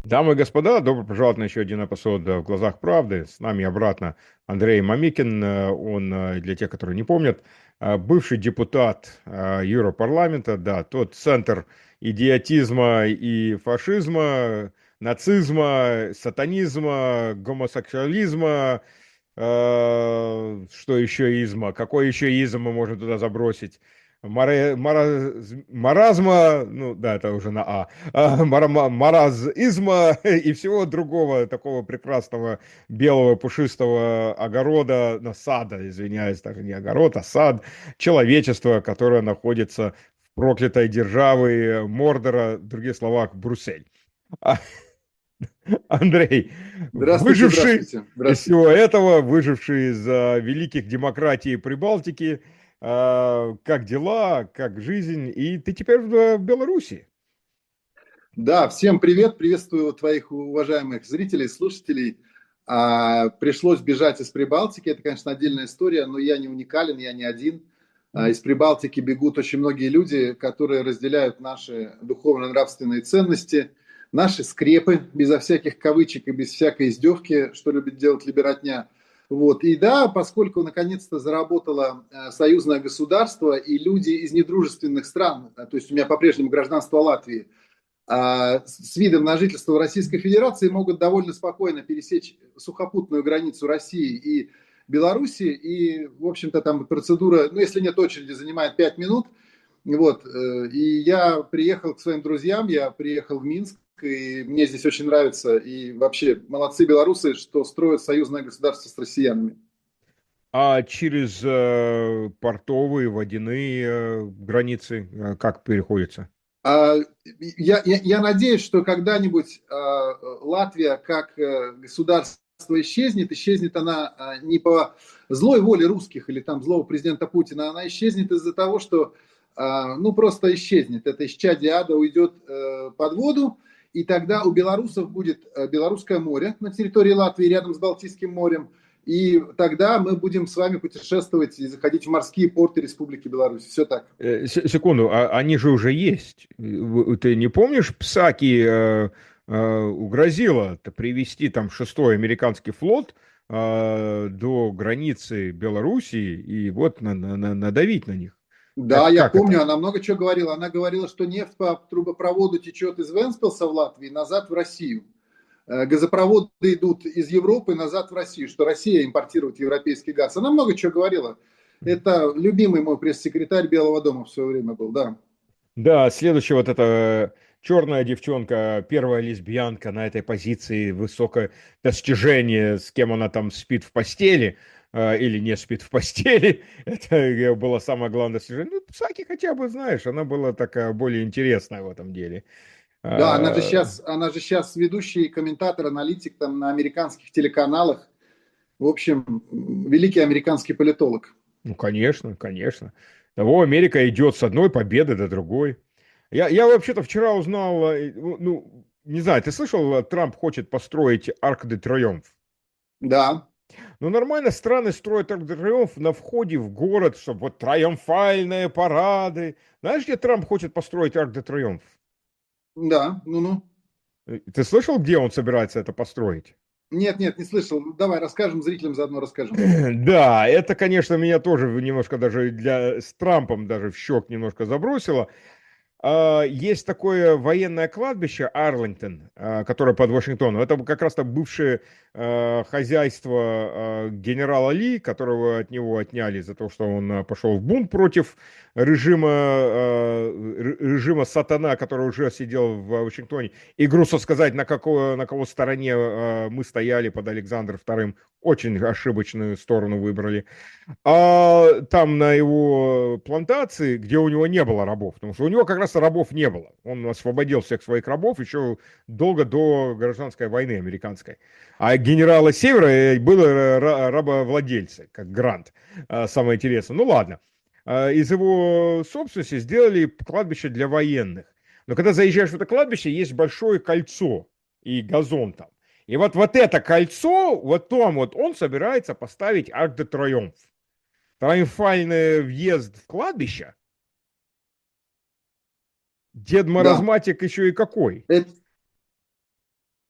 Дамы и господа, добро пожаловать на еще один эпизод «В глазах правды». С нами обратно Андрей Мамикин. Он, для тех, которые не помнят, бывший депутат Европарламента, да, тот центр идиотизма и фашизма, нацизма, сатанизма, гомосексуализма, что еще изма, какой еще изм мы можем туда забросить? Маразма, ну да, это уже на маразизма и всего другого такого прекрасного белого пушистого огорода, сада, извиняюсь, даже не огород, а сад человечества, которое находится в проклятой державе Мордора, в других словах, Брюссель. А, Андрей, Здравствуйте, выживший здравствуйте, из здравствуйте. всего этого, выживший из великих демократий Прибалтики, как дела, как жизнь, и ты теперь в Беларуси. Да, всем привет, приветствую твоих уважаемых зрителей, слушателей. Пришлось бежать из Прибалтики, это, конечно, отдельная история, но я не уникален, я не один. Из Прибалтики бегут очень многие люди, которые разделяют наши духовно-нравственные ценности, наши скрепы, безо всяких кавычек и без всякой издевки, что любит делать либератня. Вот. И да, поскольку наконец-то заработало союзное государство и люди из недружественных стран, то есть у меня по-прежнему гражданство Латвии, с видом на жительство в Российской Федерации могут довольно спокойно пересечь сухопутную границу России и Беларуси. И, в общем-то, там процедура, ну, если нет очереди, занимает 5 минут. Вот. И я приехал к своим друзьям, я приехал в Минск, и мне здесь очень нравится. И вообще, молодцы белорусы, что строят союзное государство с россиянами. А через портовые, водяные границы как переходится? А, я надеюсь, что когда-нибудь Латвия как государство исчезнет. Исчезнет она не по злой воле русских или там злого президента Путина, она исчезнет из-за того, что ну просто исчезнет. Это исчадие ада уйдет под воду, и тогда у белорусов будет Белорусское море на территории Латвии рядом с Балтийским морем. И тогда мы будем с вами путешествовать и заходить в морские порты Республики Беларусь. Все так. Секунду, они же уже есть. Ты не помнишь, Псаки угрозила привести там шестой американский флот до границы Белоруссии и вот надавить на них? Да, я Как это? помню, она много чего говорила. Она говорила, что нефть по трубопроводу течет из Венспилса в Латвии назад в Россию. Газопроводы идут из Европы назад в Россию, что Россия импортирует европейский газ. Она много чего говорила. Это любимый мой пресс-секретарь Белого дома в свое время был, да. Да, следующая вот эта черная девчонка, первая лесбиянка на этой позиции, высокое достижение, с кем она там спит в постели или не спит в постели. Это было самое главное достижение. Ну, Саки хотя бы, знаешь, она была такая более интересная в этом деле. Да, А, она же сейчас ведущий комментатор, аналитик там на американских телеканалах. В общем, великий американский политолог. Ну, конечно, конечно. Того Америка идет с одной победы до другой. Я вообще-то вчера узнал, ну, не знаю, ты слышал, Трамп хочет построить Арк де Триумф? Да, Ну, нормально страны строят Арк де Триумф на входе в город, чтобы вот триумфальные парады. Знаешь, где Трамп хочет построить Арк де Триумф? да, ну-ну. Ты слышал, где он собирается это построить? Нет, нет, не слышал. Давай расскажем зрителям, заодно расскажем. Да, это, конечно, меня тоже немножко даже с Трампом даже в щек немножко забросило. Есть такое военное кладбище Арлингтон, которое под Вашингтоном. Это как раз-то бывшее хозяйство генерала Ли, которого от него отняли за то, что он пошел в бунт против режима сатана, который уже сидел в Вашингтоне. И грустно сказать, на кого стороне мы стояли под Александром II. Очень ошибочную сторону выбрали. А там на его плантации, где у него не было рабов, потому что у него как раз рабов не было. Он освободил всех своих рабов еще долго до гражданской войны американской. А генерала Севера были рабовладельцы, как Грант. Самое интересное. Ну ладно. Из его собственности сделали кладбище для военных. Но когда заезжаешь в это кладбище, есть большое кольцо и газон там. И вот это кольцо, вот там вот он собирается поставить Арк де Триумф. Триумфальный въезд в кладбище. Дед Да. маразматик еще и какой. Это,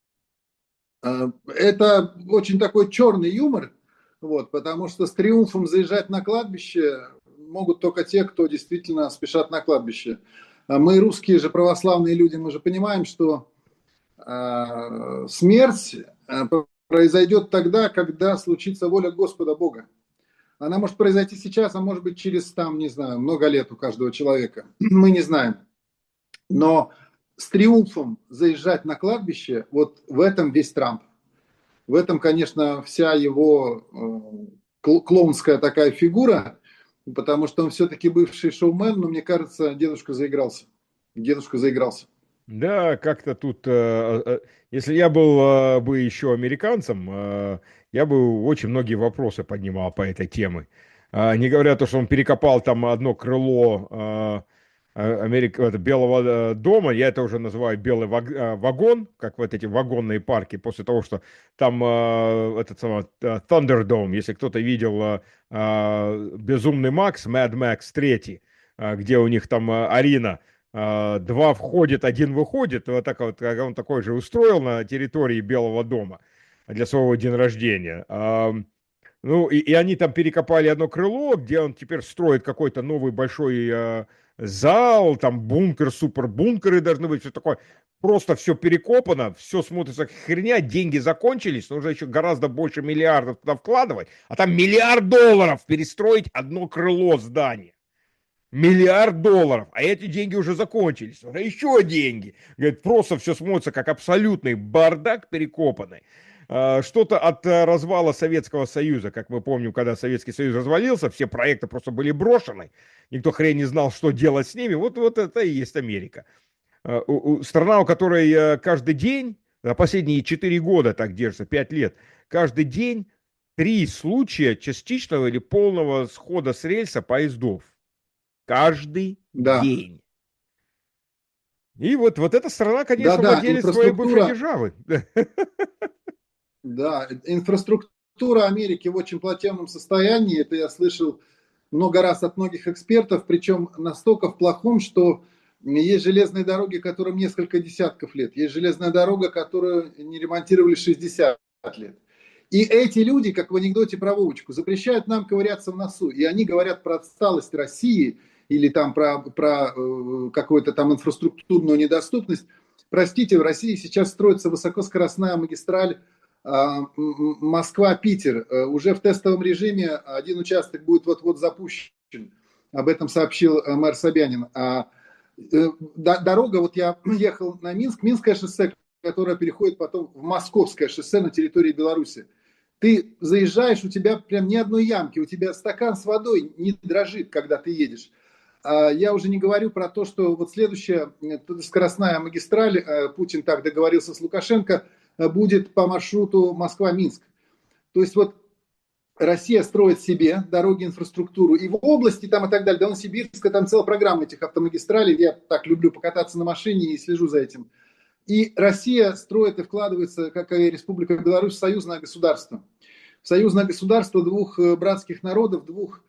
Это очень такой черный юмор, вот, потому что с триумфом заезжать на кладбище могут только те, кто действительно спешат на кладбище. Мы, русские же православные люди, мы же понимаем, что смерть произойдет тогда, когда случится воля Господа Бога. Она может произойти сейчас, а может быть через, там, не знаю, много лет у каждого человека. Мы не знаем. Но с триумфом заезжать на кладбище, вот в этом весь Трамп. В этом, конечно, вся его клоунская такая фигура, потому что он все-таки бывший шоумен, но мне кажется, дедушка заигрался. Дедушка заигрался. Да, как-то тут, если я был бы еще американцем, я бы очень многие вопросы поднимал по этой теме. Не говоря то, что он перекопал там одно крыло Белого дома, я это уже называю белый вагон, как вот эти вагонные парки, после того, что там этот самый Thunderdome, если кто-то видел Безумный Макс, Mad Max 3, где у них там Арина, два входит, один выходит, вот так вот, он такой же устроил на территории Белого дома для своего дня рождения. Ну, и они там перекопали одно крыло, где он теперь строит какой-то новый большой зал, там бункер, супербункеры должны быть, все такое. Просто все перекопано, все смотрится как херня, деньги закончились, нужно еще гораздо больше миллиардов туда вкладывать, а там $1 миллиард перестроить одно крыло здания. $1 миллиард, а эти деньги уже закончились, уже еще деньги. Говорит, просто все смотрится как абсолютный бардак перекопанный. Что-то от развала Советского Союза, как мы помним, когда Советский Союз развалился, все проекты просто были брошены, никто хрен не знал, что делать с ними, вот это и есть Америка. Страна, у которой каждый день, за последние 4 года так держится, 5 лет, каждый день 3 случая частичного или полного схода с рельса поездов. Каждый Да. день. И вот эта страна, конечно, Да-да, владелец своей бывшей державы. Да, инфраструктура Америки в очень плачевном состоянии. Это я слышал много раз от многих экспертов, причем настолько в плохом, что есть железные дороги, которым несколько десятков лет. Есть железная дорога, которую не ремонтировали 60 лет. И эти люди, как в анекдоте про Вовочку, запрещают нам ковыряться в носу. И они говорят про отсталость России или там про какую-то там инфраструктурную недоступность. Простите, в России сейчас строится высокоскоростная магистраль Москва-Питер. Уже в тестовом режиме один участок будет вот-вот запущен. Об этом сообщил мэр Собянин. Дорога, вот я ехал на Минск, Минское шоссе, которое переходит потом в Московское шоссе на территории Беларуси. Ты заезжаешь, у тебя прям ни одной ямки, у тебя стакан с водой не дрожит, когда ты едешь. Я уже не говорю про то, что вот следующая скоростная магистраль, Путин так договорился с Лукашенко, будет по маршруту Москва-Минск. То есть вот Россия строит себе дороги, инфраструктуру и в области там и так далее. До Новосибирска там целая программа этих автомагистралей. Я так люблю покататься на машине и слежу за этим. И Россия строит и вкладывается, как и Республика Беларусь, в союзное государство. В союзное государство двух братских народов, двух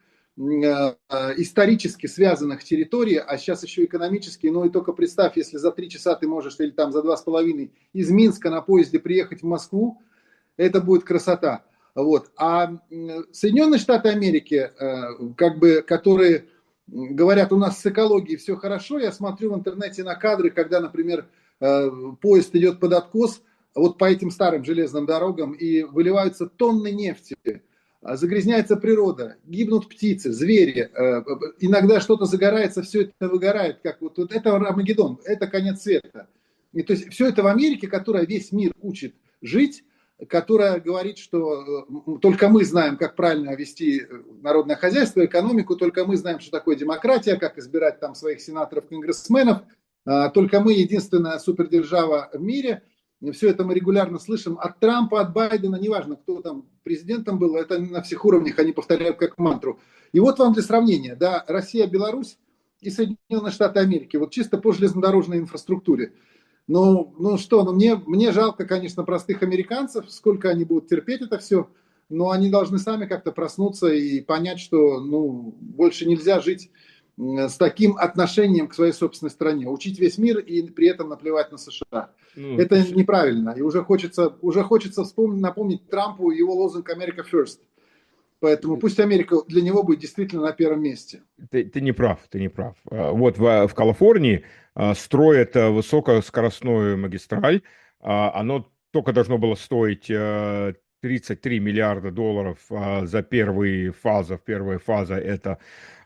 исторически связанных территорий, а сейчас еще экономически. Ну и только представь, если за 3 часа ты можешь, или там за 2,5 из Минска на поезде приехать в Москву, это будет красота. Вот. А Соединенные Штаты Америки, как бы, которые говорят, у нас с экологией все хорошо, я смотрю в интернете на кадры, когда, например, поезд идет под откос, вот по этим старым железным дорогам, и выливаются тонны нефти, загрязняется природа, гибнут птицы, звери, иногда что-то загорается, все это выгорает, как вот это Армагеддон, это конец света. И то есть все это в Америке, которая весь мир учит жить, которая говорит, что только мы знаем, как правильно вести народное хозяйство, экономику, только мы знаем, что такое демократия, как избирать там своих сенаторов, конгрессменов, только мы единственная супердержава в мире. Все это мы регулярно слышим от Трампа, от Байдена, неважно, кто там президентом был, это на всех уровнях они повторяют как мантру. И вот вам для сравнения, да, Россия, Беларусь и Соединенные Штаты Америки, вот чисто по железнодорожной инфраструктуре. Ну мне жалко, конечно, простых американцев, сколько они будут терпеть это все, но они должны сами как-то проснуться и понять, что больше нельзя жить с таким отношением к своей собственной стране. Учить весь мир и при этом наплевать на США. Ну, Это неправильно. И уже хочется вспомнить, напомнить Трампу его лозунг «America First». Поэтому пусть Америка для него будет действительно на первом месте. ты не прав, ты не прав. Вот в Калифорнии строят высокоскоростную магистраль. Оно только должно было стоить 33 миллиарда долларов за первые фазы. Первая фаза это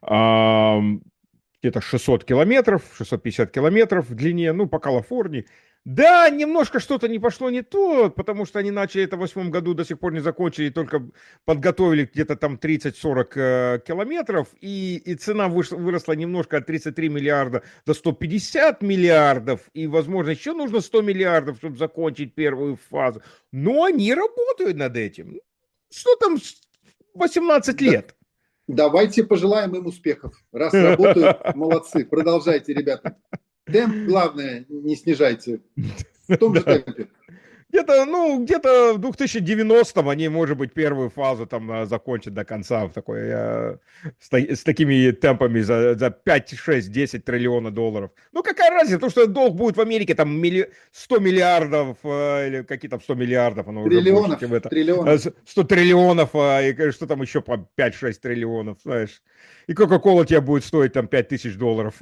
где-то 600 километров, 650 километров в длине, ну, по Калифорнии. Да, немножко что-то не пошло не то, потому что они начали это в 2008 году, до сих пор не закончили, только подготовили где-то там 30-40 километров, и цена выросла немножко от 33 миллиарда до 150 миллиардов, и, возможно, еще нужно 100 миллиардов, чтобы закончить первую фазу. Но они работают над этим. Что там 18 лет? Давайте пожелаем им успехов. Раз работают, молодцы. Продолжайте, ребята. Темп, главное, не снижайте. В том же темпе. Где-то в 2090-м они, может быть, первую фазу там закончат до конца в такой, с такими темпами за 5, 6, 10 триллионов долларов. Ну, какая разница, то, что долг будет в Америке там 100 миллиардов, или какие там 100 миллиардов, оно уже больше, чем это. Триллионов. 100 триллионов, и что там еще по 5-6 триллионов, знаешь. И Кока-Кола тебе будет стоить там 5000 долларов.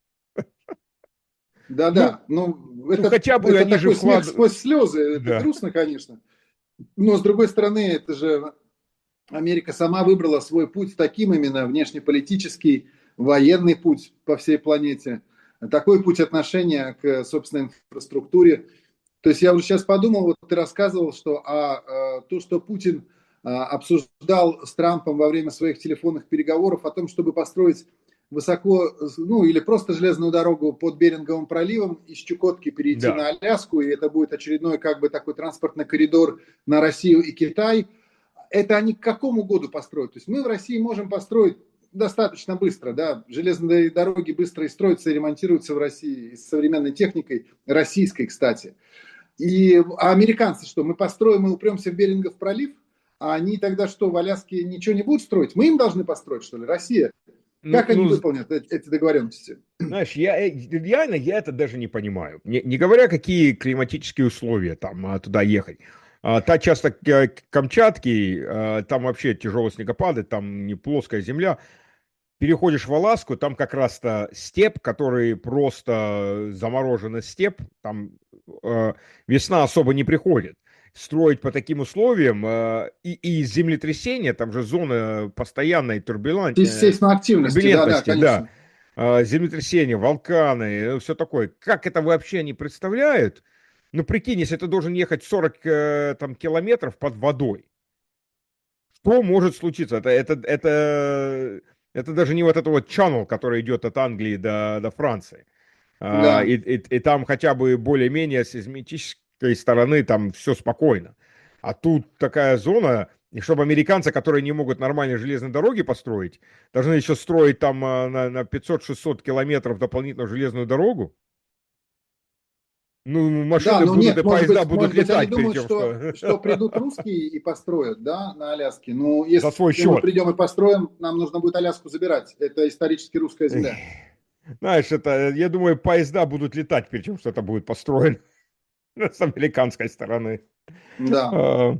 Да-да, это хотя бы это они же такой смех сквозь слезы, это Да. грустно, конечно. Но, с другой стороны, это же Америка сама выбрала свой путь таким именно внешнеполитический, военный путь по всей планете. Такой путь отношения к собственной инфраструктуре. То есть я уже сейчас подумал, вот ты рассказывал, что то, что Путин обсуждал с Трампом во время своих телефонных переговоров о том, чтобы построить высоко, ну или просто железную дорогу под Беринговым проливом из Чукотки перейти Да. на Аляску, и это будет очередной как бы такой транспортный коридор на Россию и Китай. Это они к какому году построят? То есть мы в России можем построить достаточно быстро, да, железные дороги быстро и строятся, и ремонтируются в России с современной техникой, российской, кстати. А американцы что, мы построим и упремся в Берингов пролив, а они тогда что, в Аляске ничего не будут строить? Мы им должны построить, что ли, Россия? Как они выполнят эти договоренности? Знаешь, реально я это даже не понимаю. Не говоря, какие климатические условия там туда ехать. Та часто Камчатки, там вообще тяжелые снегопады, там не плоская земля. Переходишь в Аляску, там как раз-то степь, который просто замороженный степь, там весна особо не приходит. Строить по таким условиям и землетрясения, там же зона постоянной Сейсмоактивности, да, конечно. Землетрясения, вулканы, все такое. Как это вообще они представляют? Ну, прикинь, если ты должен ехать 40 там, километров под водой, что может случиться? Это даже не вот этот вот channel, который идет от Англии до Франции. Да. И там хотя бы более-менее с сейсмической стороны там все спокойно. А тут такая зона, и чтобы американцы, которые не могут нормальные железные дороги построить, должны еще строить там на 500-600 километров дополнительную железную дорогу. Ну, машины будут нет, и поезда будут может быть, они летать думают, перед тем, что придут русские и построят, да, на Аляске. Ну, если за свой мы счет. придем и построим, нам нужно будет Аляску забирать. Это исторически русская земля. Знаешь, я думаю, поезда будут летать перед тем, что это будет построено с американской стороны. Да.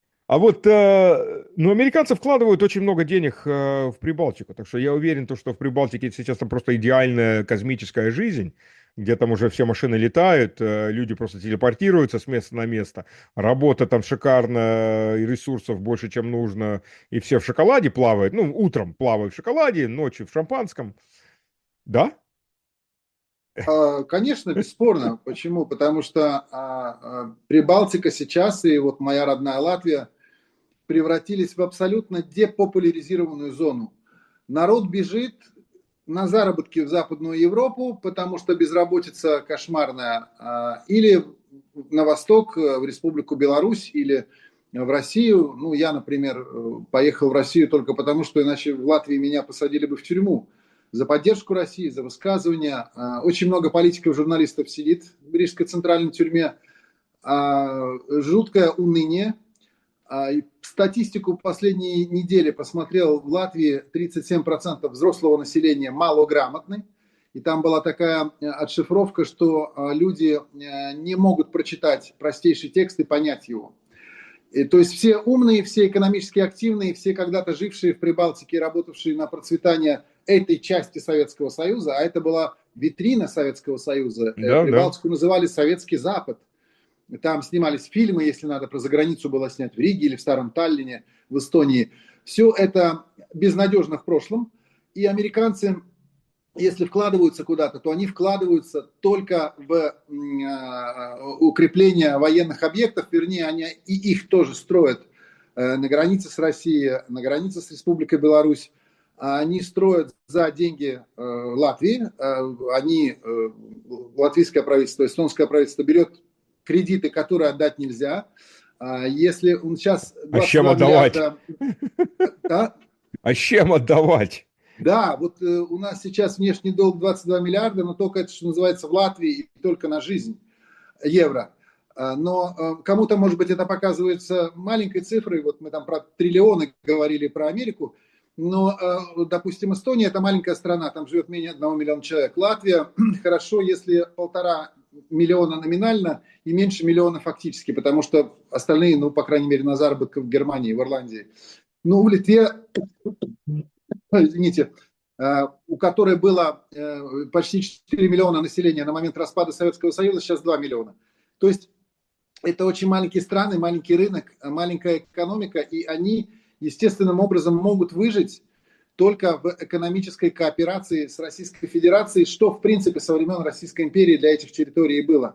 Американцы вкладывают очень много денег в Прибалтику, так что я уверен, что в Прибалтике сейчас там просто идеальная космическая жизнь, где там уже все машины летают, люди просто телепортируются с места на место, работа там шикарная, и ресурсов больше, чем нужно, и все в шоколаде плавают, ну, утром плавают в шоколаде, ночью в шампанском, да? Конечно, бесспорно. Почему? Потому что Прибалтика сейчас и вот моя родная Латвия превратились в абсолютно депопуляризированную зону. Народ бежит на заработки в Западную Европу, потому что безработица кошмарная, или на восток, в Республику Беларусь, или в Россию. Ну, я, например, поехал в Россию только потому, что иначе в Латвии меня посадили бы в тюрьму. За поддержку России, за высказывания. Очень много политиков, журналистов сидит в Рижской центральной тюрьме. Жуткое уныние. Статистику последней недели посмотрел: в Латвии 37% взрослого населения малограмотны. И там была такая отшифровка, что люди не могут прочитать простейший текст и понять его. И, то есть все умные, все экономически активные, все когда-то жившие в Прибалтике, работавшие на процветание этой части Советского Союза, а это была витрина Советского Союза. Да, да. Прибалтику называли Советский Запад. Там снимались фильмы, если надо, про заграницу было снять в Риге или в Старом Таллине, в Эстонии. Все это безнадежно в прошлом. И американцы, если вкладываются куда-то, то они вкладываются только в укрепление военных объектов, вернее, они и их тоже строят на границе с Россией, на границе с Республикой Беларусь. Они строят за деньги Латвии. Латвийское правительство, эстонское правительство берет кредиты, которые отдать нельзя. Если он сейчас А с чем 22 отдавать? миллиарда... Да? А с чем отдавать? Да, вот у нас сейчас внешний долг 22 миллиарда, но только это, что называется, в Латвии, и только на жизнь евро. Но кому-то, может быть, это показывается маленькой цифрой. Вот мы там про триллионы говорили, про Америку. Но, допустим, Эстония – это маленькая страна, там живет менее 1 миллиона человек. Латвия хорошо, если 1,5 миллиона номинально и меньше миллиона фактически, потому что остальные, ну, по крайней мере, на заработках в Германии, в Ирландии. Ну, в Литве, извините, у которой было почти 4 миллиона населения на момент распада Советского Союза, сейчас 2 миллиона. То есть это очень маленькие страны, маленький рынок, маленькая экономика, и они естественным образом могут выжить только в экономической кооперации с Российской Федерацией, что, в принципе, со времен Российской империи для этих территорий было.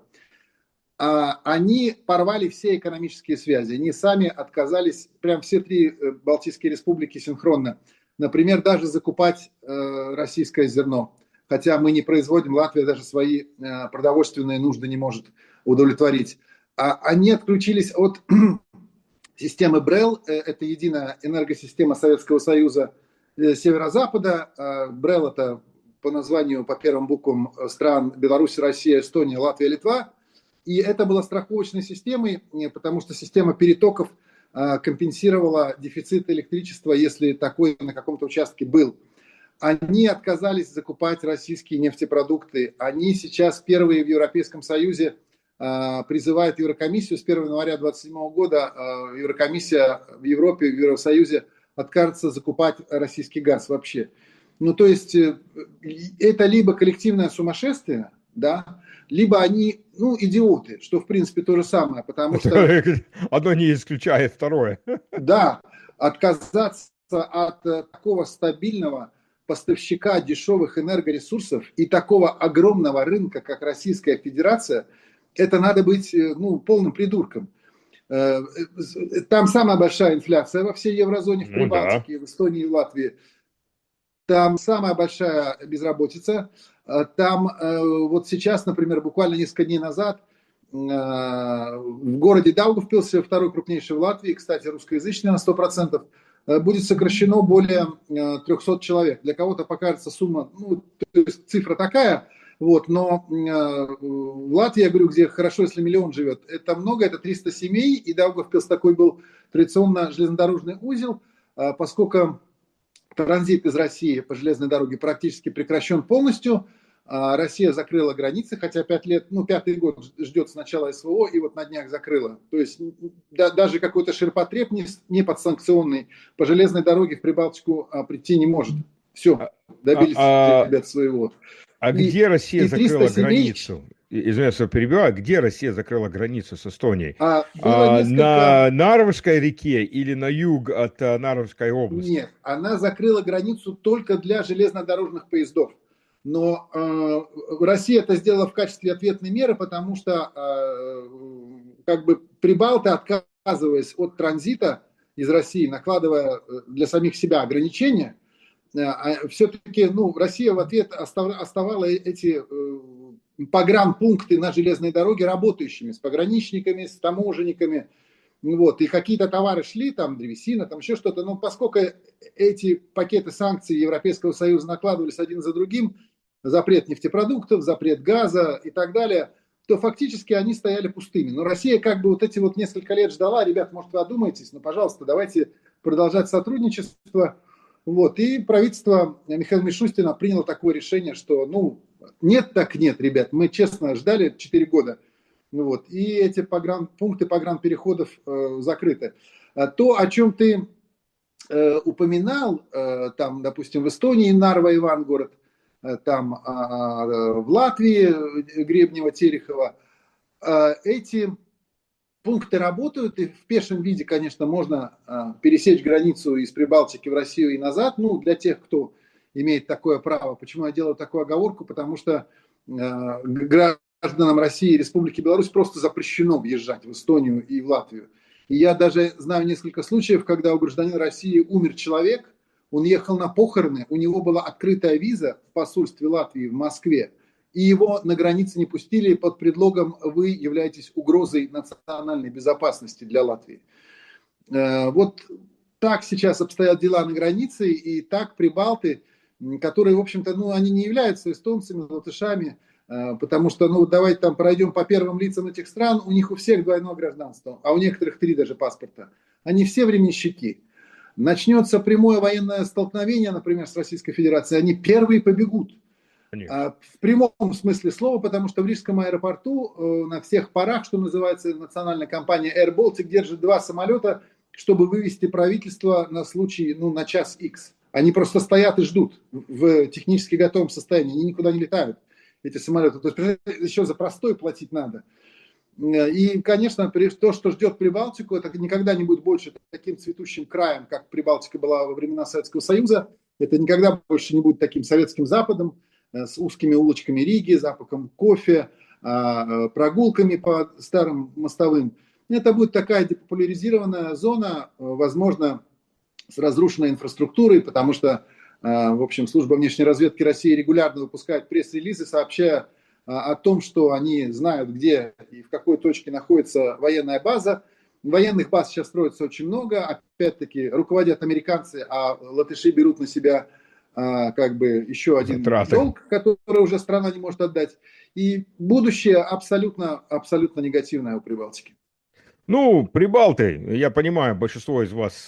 Они порвали все экономические связи. Они сами отказались, прям все 3 Балтийские республики синхронно, например, даже закупать российское зерно. Хотя мы не производим, Латвия даже свои продовольственные нужды не может удовлетворить. Они отключились от системы БРЭЛ, это единая энергосистема Советского Союза, северо-запада. БРЭЛ — это по названию, по первым буквам стран: Беларусь, Россия, Эстония, Латвия, Литва. И это было страховочной системой, потому что система перетоков компенсировала дефицит электричества, если такой на каком-то участке был. Они отказались закупать российские нефтепродукты. Они сейчас первые в Европейском Союзе призывают Еврокомиссию с 1 января 2027 года. Еврокомиссия в Европе, в Евросоюзе откажется закупать российский газ вообще. Ну, то есть это либо коллективное сумасшествие, да, либо они, ну, идиоты, что, в принципе, то же самое, потому что... Одно не исключает второе. Да, отказаться от такого стабильного поставщика дешевых энергоресурсов и такого огромного рынка, как Российская Федерация, это надо быть, ну, полным придурком. Там самая большая инфляция во всей еврозоне, в Прибалтике, Ну, да. в Эстонии и в Латвии. Там самая большая безработица. Там вот сейчас, например, буквально несколько дней назад в городе Даугавпилсе, второй крупнейший в Латвии, кстати, русскоязычный на 100%, будет сокращено более 300 человек. Для кого-то покажется сумма, ну, то есть цифра такая, вот, но в Латвии, я говорю, где хорошо, если миллион живет, это много, это 300 семей, и Даугавпилс такой был традиционно железнодорожный узел, поскольку транзит из России по железной дороге практически прекращен полностью. Россия закрыла границы, хотя 5 лет, ну, 5-й год ждет с начала СВО, и вот на днях закрыла. То есть даже какой-то ширпотреб не подсанкционный по железной дороге в Прибалтику прийти не может. Все, добились ребят своего. Где Россия закрыла семей... границу? Извиняюсь, что перебиваю. Где Россия закрыла границу с Эстонией? Было несколько... На Нарвской реке или на юг от Нарвской области? Нет, она закрыла границу только для железнодорожных поездов. Но Россия это сделала в качестве ответной меры, потому что как бы прибалты, отказываясь от транзита из России, накладывая для самих себя ограничения, все-таки, ну, Россия в ответ оставала эти погранпункты на железной дороге работающими, с пограничниками, с таможенниками. Вот, и какие-то товары шли, там древесина, там еще что-то, но поскольку эти пакеты санкций Европейского Союза накладывались один за другим, запрет нефтепродуктов, запрет газа и так далее, то фактически они стояли пустыми. Но Россия как бы вот эти вот несколько лет ждала, ребят, может, вы одумаетесь, но, пожалуйста, давайте продолжать сотрудничество. Вот. И правительство Михаила Мишустина приняло такое решение, что, ну, нет так нет, ребят, мы честно ждали 4 года, вот, и эти пункты погранпереходов закрыты. То, о чем ты упоминал, там, допустим, в Эстонии Нарва Ивангород, там в Латвии Гребнево-Терехово, эти пункты работают, и в пешем виде, конечно, можно пересечь границу из Прибалтики в Россию и назад, ну, для тех, кто имеет такое право. Почему я делаю такую оговорку? Потому что гражданам России и Республики Беларусь просто запрещено въезжать в Эстонию и в Латвию. И я даже знаю несколько случаев, когда у гражданина России умер человек, он ехал на похороны, у него была открытая виза в посольстве Латвии в Москве, и его на границе не пустили под предлогом «вы являетесь угрозой национальной безопасности для Латвии». Вот так сейчас обстоят дела на границе, и так прибалты, которые, в общем-то, ну, они не являются эстонцами, латышами, потому что, ну, давайте там пройдем по первым лицам этих стран, у них у всех двойное гражданство, а у некоторых 3 даже паспорта. Они все временщики. Начнется прямое военное столкновение, например, с Российской Федерацией, они первые побегут. Конечно. В прямом смысле слова, потому что в Рижском аэропорту на всех парах, что называется, национальная компания Air Baltic держит 2 самолета, чтобы вывести правительство на случай, ну, на час X. Они просто стоят и ждут в технически готовом состоянии, они никуда не летают, эти самолеты. То есть еще за простой платить надо. И, конечно, то, что ждет Прибалтику, это никогда не будет больше таким цветущим краем, как Прибалтика была во времена Советского Союза. Это никогда больше не будет таким советским Западом, с узкими улочками Риги, запахом кофе, прогулками по старым мостовым. Это будет такая депопуляризированная зона, возможно, с разрушенной инфраструктурой, потому что, в общем, служба внешней разведки России регулярно выпускает пресс-релизы, сообщая о том, что они знают, где и в какой точке находится военная база. Военных баз сейчас строится очень много. Опять-таки, руководят американцы, а латыши берут на себя как бы еще один Затраты. долг, который уже страна не может отдать. И будущее абсолютно, абсолютно негативное у Прибалтики. Ну, прибалты, я понимаю, большинство из вас,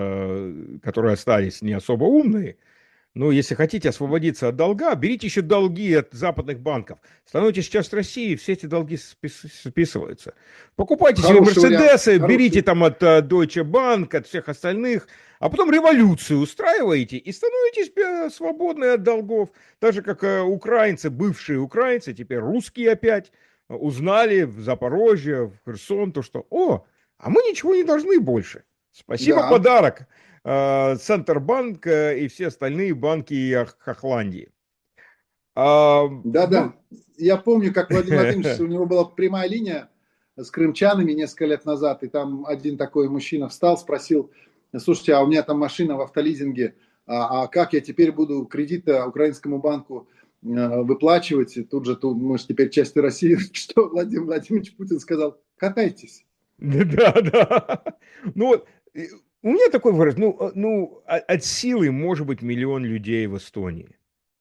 которые остались, не особо умные. Но если хотите освободиться от долга, берите еще долги от западных банков. Становитесь часть России, все эти долги списываются. Покупайте себе Хороший вариант. Мерседесы, берите Хороший. там от Deutsche Bank, от всех остальных, а потом революцию устраиваете и становитесь свободны от долгов. Так же, как украинцы, бывшие украинцы, теперь русские опять, узнали в Запорожье, в Херсон, то что, а мы ничего не должны больше. Спасибо, Да. подарок. Центробанк и все остальные банки Хохландии. Да-да. Ну, Я помню, как Владимир Владимирович, у него была прямая линия с крымчанами несколько лет назад, и там один такой мужчина встал, спросил: слушайте, а у меня там машина в автолизинге, а как я теперь буду кредиты украинскому банку выплачивать? И тут же, мы же теперь частью России. Что Владимир Владимирович Путин сказал: катайтесь. да, да. Ну вот, у меня такой вопрос. От силы может быть 1 000 000 людей в Эстонии.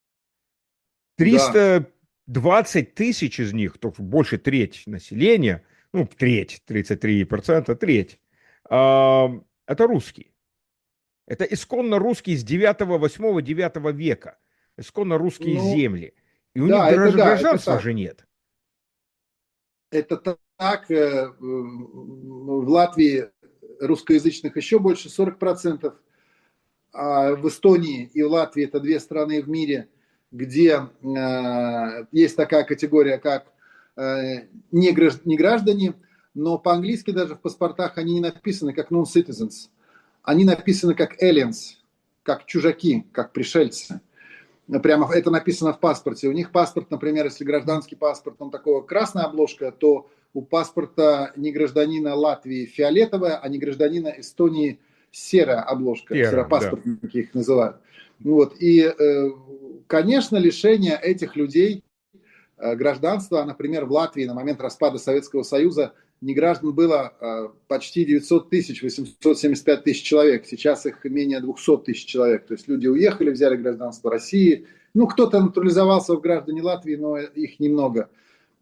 Да. 320 тысяч из них, то больше треть населения, ну, треть, 33%, треть, это русские. Это исконно русские с 9, 8, 9 века. Исконно русские Ну, земли. И у них да, даже это гражданства так. же нет. Это так. В Латвии русскоязычных еще больше, 40%. А в Эстонии и в Латвии это 2 страны в мире, где есть такая категория, как не граждане, но по-английски даже в паспортах они не написаны как non-citizens. Они написаны как aliens, как чужаки, как пришельцы. Прямо это написано в паспорте. У них паспорт, например, если гражданский паспорт, он такого красная обложка, то у паспорта не гражданина Латвии фиолетовая, а не гражданина Эстонии серая обложка, Серая, да. серопаспортники их называют. Вот. И, конечно, лишение этих людей гражданства, например, в Латвии на момент распада Советского Союза неграждан было почти 900 тысяч, 875 тысяч человек. Сейчас их менее 200 тысяч человек. То есть люди уехали, взяли гражданство России. Ну, кто-то натурализовался в граждане Латвии, но их немного.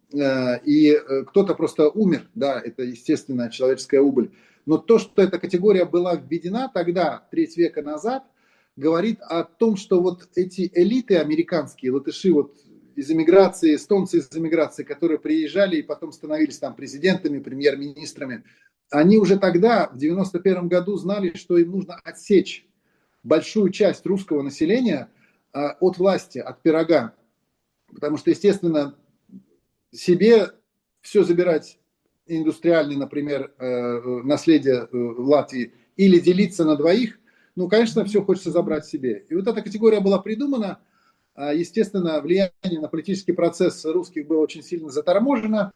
и кто-то просто умер, да, это естественная человеческая убыль. Но то, что эта категория была введена тогда, треть века назад, говорит о том, что вот эти элиты американские, латыши вот из эмиграции, эстонцы из эмиграции, которые приезжали и потом становились там президентами, премьер-министрами, они уже тогда, в 91 году, знали, что им нужно отсечь большую часть русского населения от власти, от пирога. Потому что, естественно, себе все забирать индустриальное, например, наследие Латвии или делиться на двоих, ну, конечно, все хочется забрать себе. И вот эта категория была придумана. Естественно, влияние на политический процесс русских было очень сильно заторможено.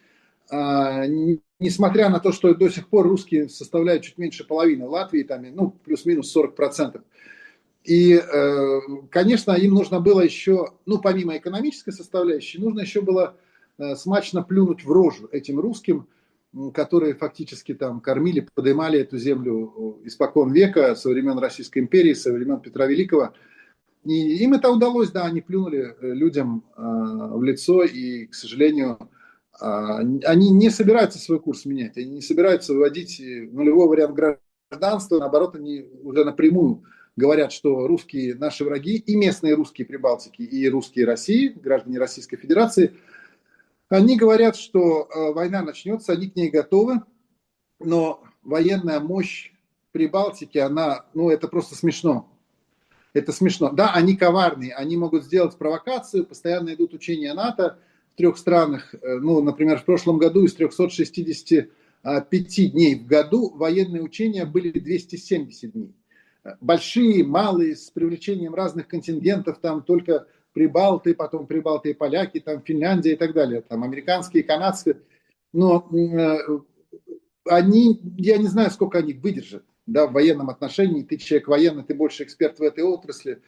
Несмотря на то, что до сих пор русские составляют чуть меньше половины Латвии, там, ну, плюс-минус 40%. И, конечно, им нужно было еще, ну, помимо экономической составляющей, нужно еще было смачно плюнуть в рожу этим русским, которые фактически там кормили, поднимали эту землю испокон века, со времен Российской империи, со времен Петра Великого. И им это удалось, да, они плюнули людям в лицо, и, к сожалению, они не собираются свой курс менять, они не собираются выводить нулевой вариант гражданства, наоборот, они уже напрямую говорят, что русские наши враги, и местные русские Прибалтики, и русские России, граждане Российской Федерации, они говорят, что война начнется, они к ней готовы, но военная мощь Прибалтики, она, ну, это просто смешно. Это смешно. Да, они коварные, они могут сделать провокацию, постоянно идут учения НАТО в 3 странах. Ну, например, в прошлом году из 365 дней в году военные учения были 270 дней. Большие, малые, с привлечением разных контингентов, там только прибалты, потом прибалты и поляки, там Финляндия и так далее, там американские, канадские. Но они, я не знаю, сколько они выдержат, да, в военном отношении. Ты человек военный, ты больше эксперт в этой отрасли.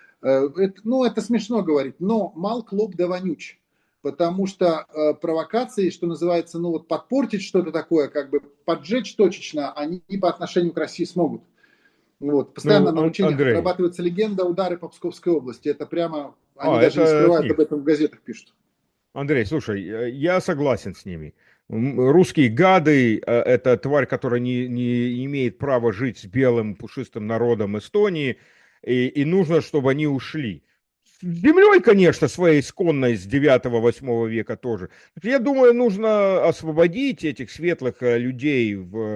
Это смешно говорить, но мал клоп да вонюч. Потому что провокации, что называется, ну вот подпортить что-то такое, как бы поджечь точечно, они по отношению к России смогут. Вот. Постоянно Ну, на учениях Андрей, отрабатывается легенда удары по Псковской области. Это прямо, они даже не это от скрывают, об них. этом в газетах пишут. Андрей, слушай, я согласен с ними. Русские гады – это тварь, которая не имеет права жить с белым пушистым народом Эстонии, и нужно, чтобы они ушли. С землей, конечно, своей исконной с 9-8 века тоже. Я думаю, нужно освободить этих светлых людей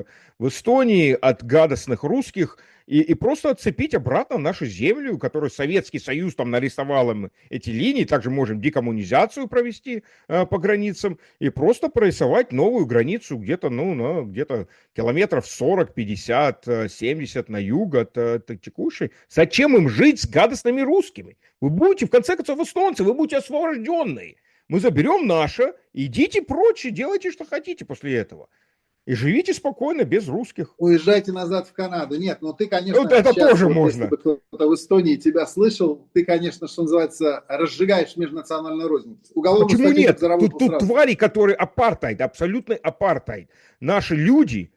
в Эстонии от гадостных русских и просто отцепить обратно нашу землю, которую Советский Союз там нарисовал им эти линии. Также можем декоммунизацию провести по границам и просто прорисовать новую границу где-то, ну, где-то километров 40, 50, 70 на юг от текущей. Зачем им жить с гадостными русскими? Вы будете, в конце концов, эстонцы, вы будете освобожденные. Мы заберем наше, идите прочь и делайте, что хотите после этого. И живите спокойно, без русских. Уезжайте назад в Канаду. Нет, ну ты, Вот конечно, это сейчас, тоже вот если можно. бы кто-то в Эстонии тебя слышал, ты, конечно, что называется, разжигаешь межнациональную рознь. Уголовную Почему статью бы нет? заработал Тут сразу. твари, которые апартайд, абсолютный апартайд. Наши люди,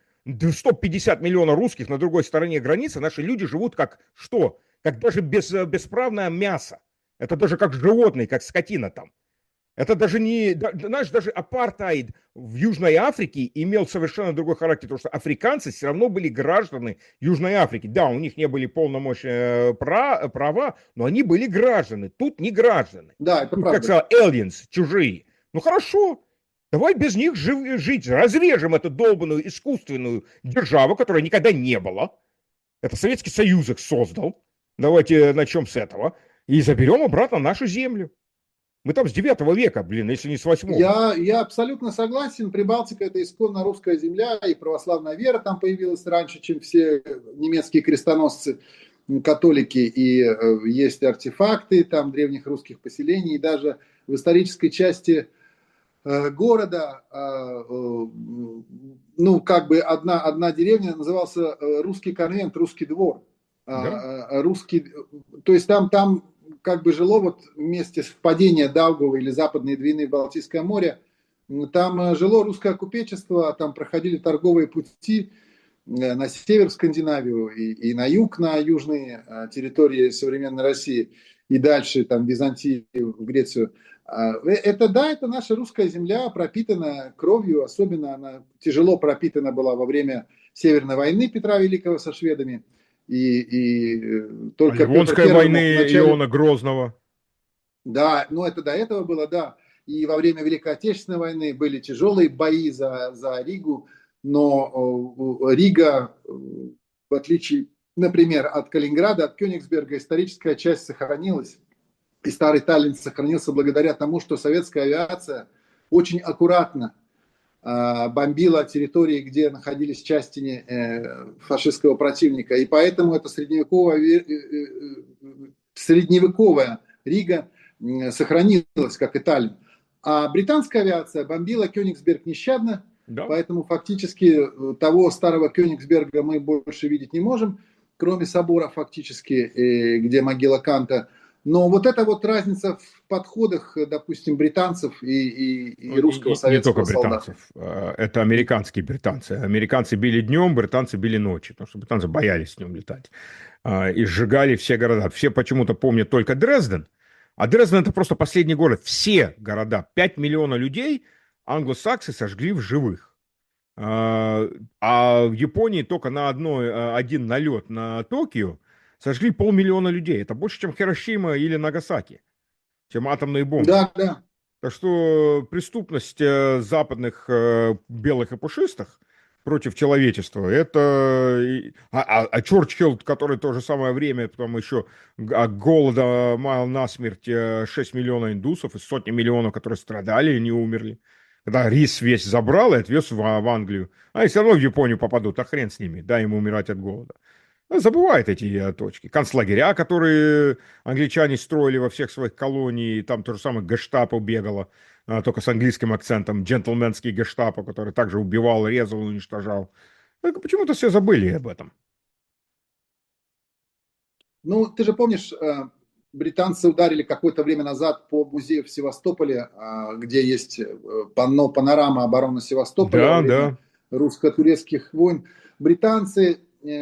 150 миллионов русских на другой стороне границы, наши люди живут как что? Как даже бесправное мясо. Это даже как животные, как скотина там. Это даже не, знаешь, даже апартеид в Южной Африке имел совершенно другой характер, потому что африканцы все равно были граждане Южной Африки. Да, у них не были полномочия права, но они были граждане. Тут не граждане. Да, это Тут, как правда. сказал, aliens, чужие. Ну хорошо, давай без них жить. Разрежем эту долбанную искусственную державу, которой никогда не было. Это Советский Союз их создал. Давайте начнем с этого. И заберем обратно нашу землю. Мы там с 9 века, блин, если не с 8. Я абсолютно согласен. Прибалтика – это исконно русская земля, и православная вера там появилась раньше, чем все немецкие крестоносцы, католики, и есть артефакты там древних русских поселений, и даже в исторической части города, ну, как бы одна деревня назывался Русский конвент, Русский двор. Да? Русский, то есть там как бы жило вот вместе с впадением Даугава или Западной Двины в Балтийское море, там жило русское купечество, там проходили торговые пути на север в Скандинавию и на юг, на южные территории современной России. и дальше там в Византию, в Грецию. Это да, это наша русская земля, пропитана кровью, особенно она тяжело пропитана была во время Северной войны Петра Великого со шведами. Только Петр Ливонской Первый мог в войны начале... Иоанна Грозного. Да, ну это до этого было, да. И во время Великой Отечественной войны были тяжелые бои за Ригу, но Рига, в отличие, например, от Калининграда, от Кёнигсберга, историческая часть сохранилась. И Старый Таллин сохранился благодаря тому, что советская авиация очень аккуратно бомбила территории, где находились части фашистского противника. И поэтому это средневековая Рига сохранилась, как и Таллин. А британская авиация бомбила Кёнигсберг нещадно, Да. поэтому фактически того старого Кёнигсберга мы больше видеть не можем, кроме собора фактически, где могила Канта. Но вот эта вот разница в подходах, допустим, британцев и русского Не только советского солдата. британцев, это американские британцы. Американцы били днем, британцы били ночью, потому что британцы боялись днем летать. И сжигали все города. Все почему-то помнят только Дрезден, а Дрезден это просто последний город. Все города, 5 миллионов людей англосаксы сожгли в живых. А в Японии только на один налет на Токио сожгли 500 000 людей. Это больше, чем Хиросима или Нагасаки, чем атомные бомбы. Да, да. Так что преступность западных белых и пушистых против человечества, это... Чурчилл, который в то же самое время, потом еще от голода мал насмерть 6 миллионов индусов и сотни миллионов, которые страдали и не умерли. Когда рис весь забрал и отвез в Англию. Они все равно в Японию попадут, а хрен с ними, дай им умирать от голода. Забывает эти точки. Концлагеря, которые англичане строили во всех своих колониях, там то же самое гестапо бегало, только с английским акцентом, джентльменский гестапо, который также убивал, резал, уничтожал. Почему-то все забыли об этом. Ну, ты же помнишь, британцы ударили какое-то время назад по музею в Севастополе, где есть панно «Панорама обороны Севастополя» во Да, время да, русско-турецких войн. Британцы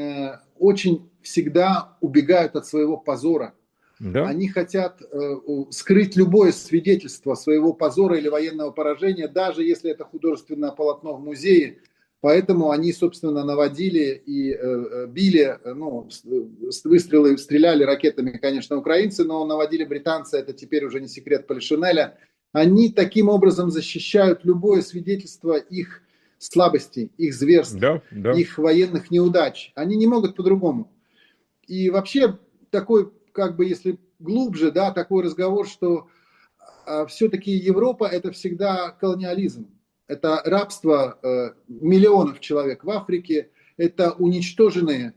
очень всегда убегают от своего позора. да. Они хотят скрыть любое свидетельство своего позора или военного поражения, даже если это художественное полотно в музее. Поэтому они, собственно, наводили и били, ну, выстрелы, стреляли ракетами, конечно, украинцы, но наводили британцы, это теперь уже не секрет Полишинеля. Они таким образом защищают любое свидетельство их слабостей, их зверств, Да, да. их военных неудач. Они не могут по-другому. И вообще такой, как бы, если глубже, да, такой разговор, что все-таки Европа это всегда колониализм. Это рабство миллионов человек в Африке, это уничтоженные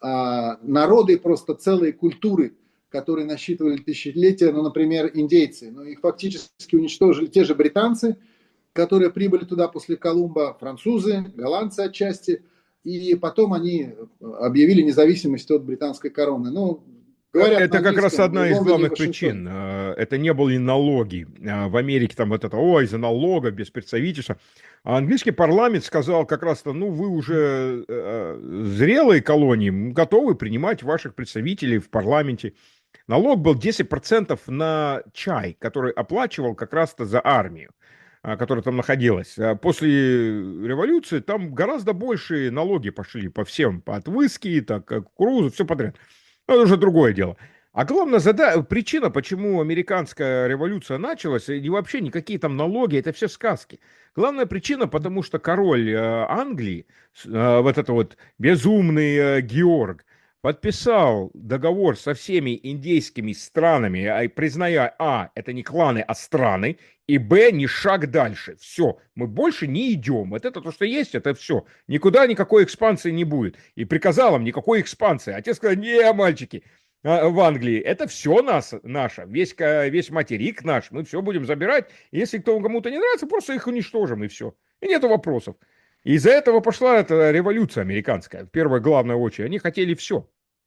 народы, просто целые культуры, которые насчитывали тысячелетия, ну, например, индейцы. Но их фактически уничтожили те же британцы, которые прибыли туда после Колумба, французы, голландцы отчасти, и потом они объявили независимость от британской короны. Ну, говорят на Это как раз английском в одна из Лондоне и главных Вашингтоне. причин. Это не были налоги. В Америке там вот это, ой, из-за налогов, без представительства. А английский парламент сказал как раз-то, ну, вы уже зрелые колонии, готовы принимать ваших представителей в парламенте. Налог был 10% на чай, который оплачивал как раз-то за армию, которая там находилась. После революции там гораздо больше налоги пошли по всем, от виски, так, кукурузу, все подряд. Но это уже другое дело. А главная причина, почему американская революция началась, и вообще никакие там налоги, это все сказки. Главная причина, потому что король Англии, вот это вот безумный Георг, подписал договор со всеми индейскими странами, призная, это не кланы, а страны, и не шаг дальше. Все, мы больше не идем. Вот это то, что есть, это все. Никуда никакой экспансии не будет. И приказал им никакой экспансии. А те сказали, не, мальчики, в Англии, это все наше, весь материк наш, мы все будем забирать. Если кому-то не нравится, просто их уничтожим, и все. И нету вопросов. И из-за этого пошла эта революция американская, в первую главную очередь. Они хотели все.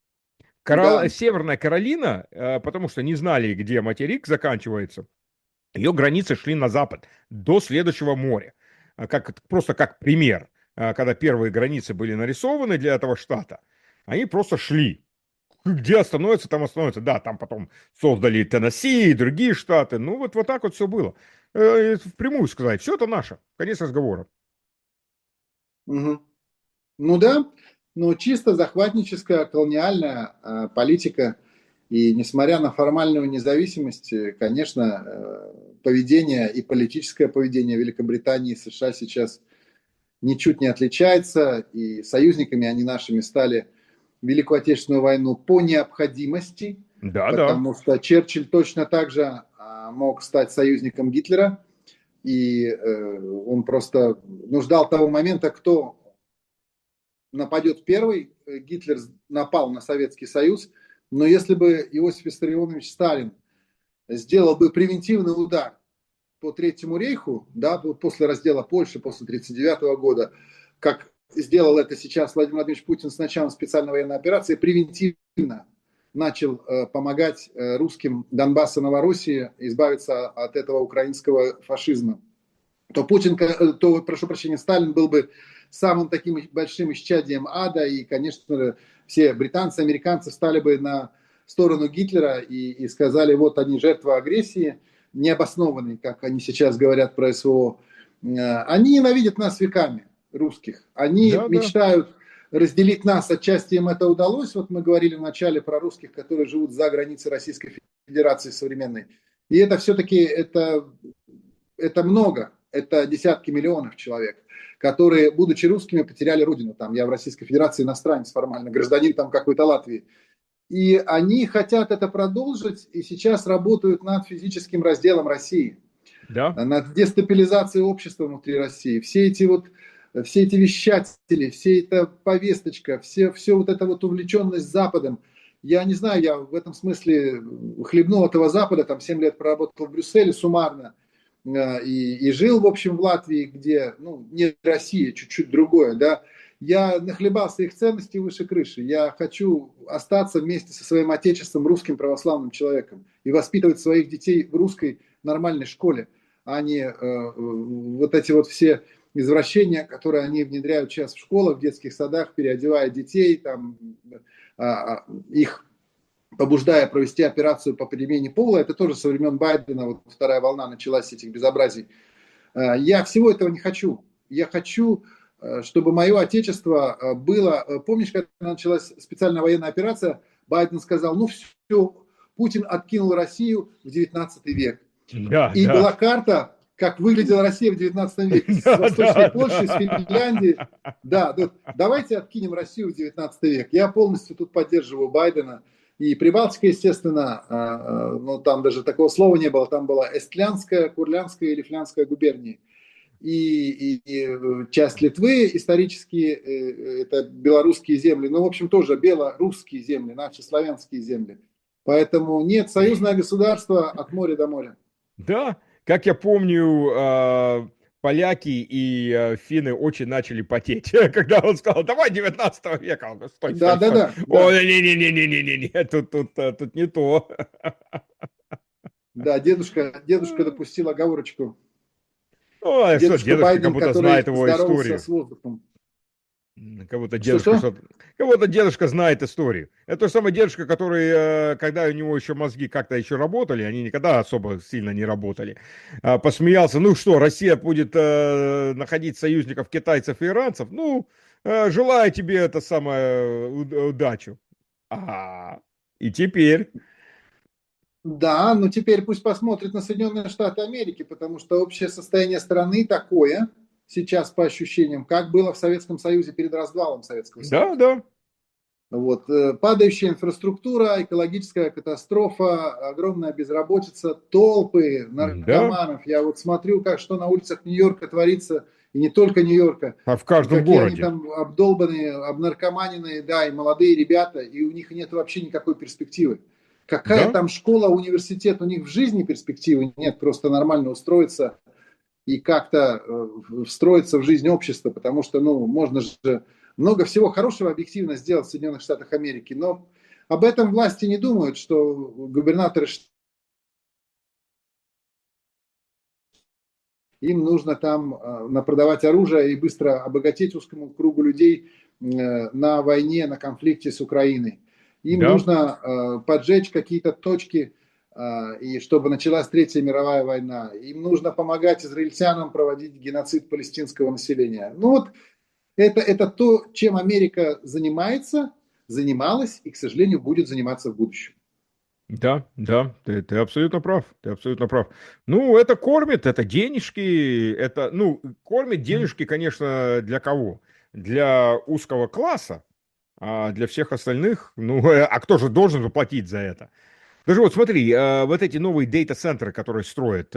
Да, Северная Каролина, потому что не знали, где материк заканчивается, ее границы шли на запад, до следующего моря. Просто как пример, когда первые границы были нарисованы для этого штата, они просто шли. Где остановится, там остановится. Да, там потом создали Теннесси и другие штаты. Ну, вот так вот все было. Впрямую сказать, все это наше. Конец разговора. Мгм. Ну да, но чисто захватническая колониальная политика. И несмотря на формальную независимость, конечно, поведение и политическое поведение Великобритании и США сейчас ничуть не отличается. И союзниками они нашими стали в Великую Отечественную войну по необходимости, Да, да. потому что Черчилль точно так же мог стать союзником Гитлера. И он просто ждал того момента, кто нападет первый. Гитлер напал на Советский Союз, но если бы Иосиф Виссарионович Сталин сделал бы превентивный удар по Третьему рейху, да, после раздела Польши, после 1939 года, как сделал это сейчас Владимир Владимирович Путин с началом специальной военной операции, превентивно начал помогать русским Донбасса, Новороссии избавиться от этого украинского фашизма, то Путин, то, прошу прощения, Сталин был бы самым таким большим исчадием ада, и, конечно, все британцы, американцы встали бы на сторону Гитлера и сказали, вот они жертва агрессии, необоснованной, как они сейчас говорят про СВО. Они ненавидят нас веками, русских. Они Да, да. мечтают разделить нас, отчасти им это удалось. Вот мы говорили вначале про русских, которые живут за границей Российской Федерации современной. И это все-таки это много, это десятки миллионов человек, которые, будучи русскими, потеряли родину. Там, я в Российской Федерации иностранец формально, гражданин там какой-то Латвии. И они хотят это продолжить, и сейчас работают над физическим разделом России, Да. над дестабилизацией общества внутри России. Все эти вещатели, все эта повесточка, все вот эта вот увлеченность Западом. Я не знаю, я в этом смысле хлебнул этого Запада, там 7 лет проработал в Брюсселе суммарно, и жил, в общем, в Латвии, где, ну, не Россия, чуть-чуть другое, да. Я нахлебался их ценностей выше крыши. Я хочу остаться вместе со своим отечеством, русским православным человеком, и воспитывать своих детей в русской нормальной школе, а не вот эти вот все извращения, которые они внедряют сейчас в школах, в детских садах, переодевая детей, там, их побуждая провести операцию по перемене пола. Это тоже со времен Байдена, вот вторая волна началась с этих безобразий. Я всего этого не хочу. Я хочу, чтобы мое отечество было... Помнишь, когда началась специальная военная операция, Байден сказал, ну все, Путин откинул Россию в 19 век. Да, И да. была карта, как выглядела Россия в 19 веке, с Да, Восточной да, Польши, с Финляндии. да. Да, давайте откинем Россию в 19 век. Я полностью тут поддерживаю Байдена. И Прибалтика, естественно, но там даже такого слова не было, там была Эстлянская, Курлянская или Финляндская губернии. И часть Литвы исторически, это белорусские земли, ну, в общем, тоже белорусские земли, наши славянские земли. Поэтому нет, союзное государство от моря до моря. Да, как я помню, поляки и финны очень начали потеть, когда он сказал, давай 19 века. Он говорит, стой, Да, стой, да, стой. да, О, да. не-не-не-не-не-не, тут не то. Да, дедушка допустил оговорочку. Ну, а что, Дедушка дедушка как Байден, будто знает который его здоровался историю. с воздухом. Как будто дедушка Что-что? что-то... Как будто дедушка знает историю. Это тот самый дедушка, который, когда у него еще мозги как-то еще работали, они никогда особо сильно не работали, посмеялся, ну что, Россия будет находить союзников китайцев и иранцев? Ну, желаю тебе это самое удачу. Ага. И теперь... Да, но теперь пусть посмотрит на Соединенные Штаты Америки, потому что общее состояние страны такое сейчас по ощущениям, как было в Советском Союзе перед развалом Советского Да, Союза. да, Вот, падающая инфраструктура, экологическая катастрофа, огромная безработица, толпы да, наркоманов. Я вот смотрю, как что на улицах Нью-Йорка творится, и не только Нью-Йорка, а в и каждом какие они городе. там обдолбанные, обнаркоманенные, да, и молодые ребята, и у них нет вообще никакой перспективы. Какая Да, там школа, университет, у них в жизни перспективы нет, просто нормально устроиться и как-то встроиться в жизнь общества, потому что, ну, можно же много всего хорошего объективно сделать в Соединенных Штатах Америки, но об этом власти не думают, что губернаторы, им нужно там напродавать оружие и быстро обогатить узкому кругу людей на войне, на конфликте с Украиной. Им Да, нужно поджечь какие-то точки, и чтобы началась Третья мировая война. Им нужно помогать израильтянам проводить геноцид палестинского населения. Ну вот это то, чем Америка занимается, занималась и, к сожалению, будет заниматься в будущем. да, да, ты абсолютно прав, ты абсолютно прав. Ну, это кормит, это денежки, это, ну, кормит денежки, конечно, для кого? Для узкого класса, а для всех остальных, ну, а кто же должен заплатить за это? Даже вот смотри, вот эти новые дата-центры, которые строят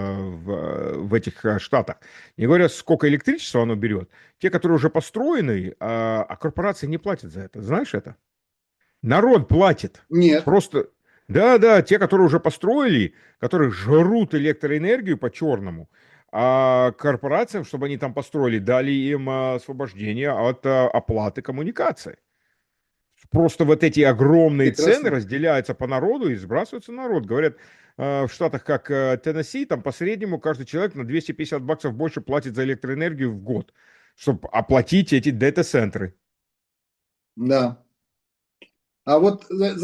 в этих штатах, не говоря, сколько электричества оно берет, те, которые уже построены, а корпорации не платят за это. Знаешь это? Народ платит. Нет, Просто, да, да, те, которые уже построили, которые жрут электроэнергию по-черному, а корпорациям, чтобы они там построили, дали им освобождение от оплаты коммуникации. Просто вот эти огромные цены прекрасно. разделяются по народу и сбрасываются на народ. Говорят, в штатах, как Теннесси, там по среднему каждый человек на $250 больше платит за электроэнергию в год, чтобы оплатить эти дата-центры. Да. А вот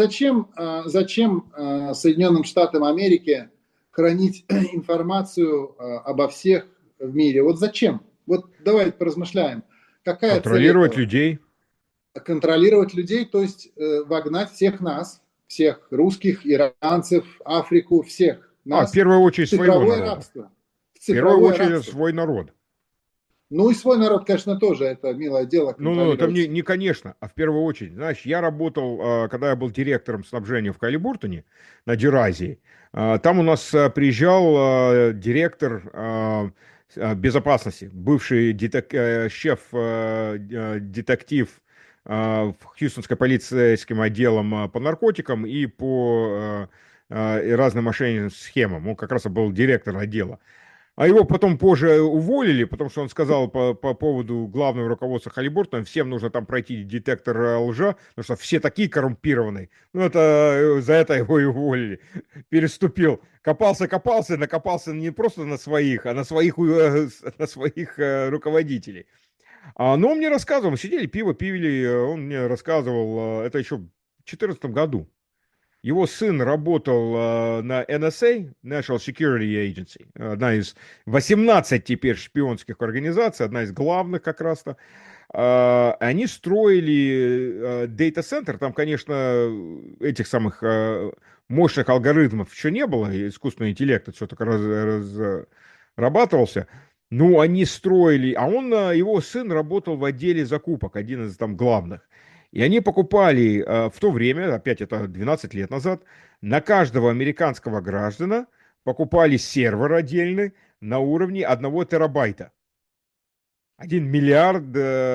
зачем Соединенным Штатам Америки хранить информацию обо всех в мире? Вот зачем? Вот давайте поразмышляем. Какая цель Контролировать этого? людей. Контролировать людей, то есть вогнать всех нас, всех русских, иранцев, Африку, всех В нас первую в очередь своего цифровое народа. рабство. В В первую цифровое очередь рабство. свой народ. Ну и свой народ, конечно, тоже это милое дело Ну, там контролировать. не конечно, а в первую очередь. Знаешь, я работал, когда я был директором снабжения в Калибуртоне на Деразии. Там у нас приезжал директор безопасности, бывший шеф детектив в Хьюстонской полицейским отделом по наркотикам и по и разным мошенническим схемам. Он как раз был директор отдела. А его потом позже уволили, потому что он сказал по поводу главного руководства Халибуртона, всем нужно там пройти детектор лжа, потому что все такие коррумпированные. Ну, это за это его и уволили. Переступил. Копался, накопался не просто на своих, а на своих руководителей. Но он мне рассказывал, мы сидели, пиво пили, он мне рассказывал, это еще в 2014 году. Его сын работал на NSA, National Security Agency, одна из 18 теперь шпионских организаций, одна из главных как раз-то. Они строили дата-центр, там, конечно, этих самых мощных алгоритмов еще не было, искусственного интеллекта, все только разрабатывался. Ну, они строили, а он, его сын работал в отделе закупок, один из там главных. И они покупали в то время, опять это 12 лет назад, на каждого американского граждана покупали сервер отдельный на уровне 1 терабайта. 1 миллиард,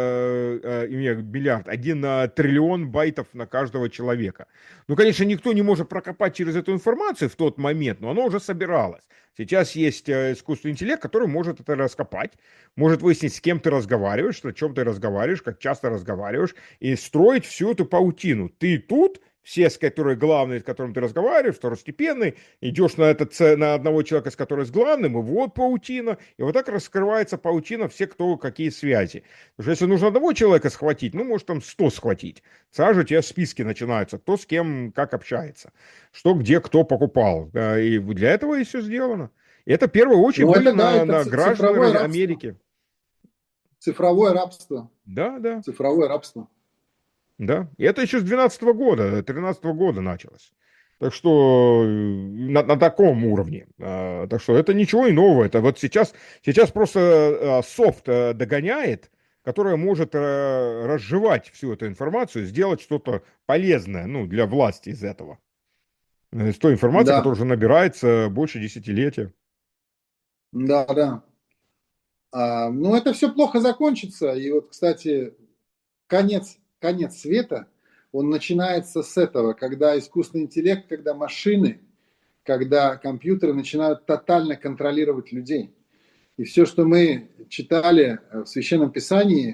миллиард, 1 триллион байтов на каждого человека. Ну, конечно, никто не может прокопать через эту информацию в тот момент, но оно уже собиралось. Сейчас есть искусственный интеллект, который может это раскопать, может выяснить, с кем ты разговариваешь, о чем ты разговариваешь, как часто разговариваешь, и строить всю эту паутину. Ты тут, все, с которые главные, с которым ты разговариваешь, второстепенный, идешь на, на одного человека, с которым с главным, и вот паутина, и вот так раскрывается паутина, все, кто какие связи. Потому что если нужно одного человека схватить, ну, может, там 100 схватить. Сразу у тебя списки начинаются, кто с кем как общается, что где кто покупал. И для этого и все сделано. И это в первую очередь Ну были это да, это на граждан цифровое рабство. Америки. Цифровое рабство. Да, да. Цифровое рабство. Да, и это еще с 12 года, 13 года началось. Так что на таком уровне. Так что это ничего и нового. Это вот сейчас просто софт догоняет, которое может разжевать всю эту информацию, сделать что-то полезное, ну, для власти из этого. Из той информации, которая Да, уже набирается больше десятилетия. да, да. Ну это все плохо закончится. И вот, кстати, конец света, он начинается с этого, когда искусственный интеллект, когда машины, когда компьютеры начинают тотально контролировать людей. И все, что мы читали в Священном Писании,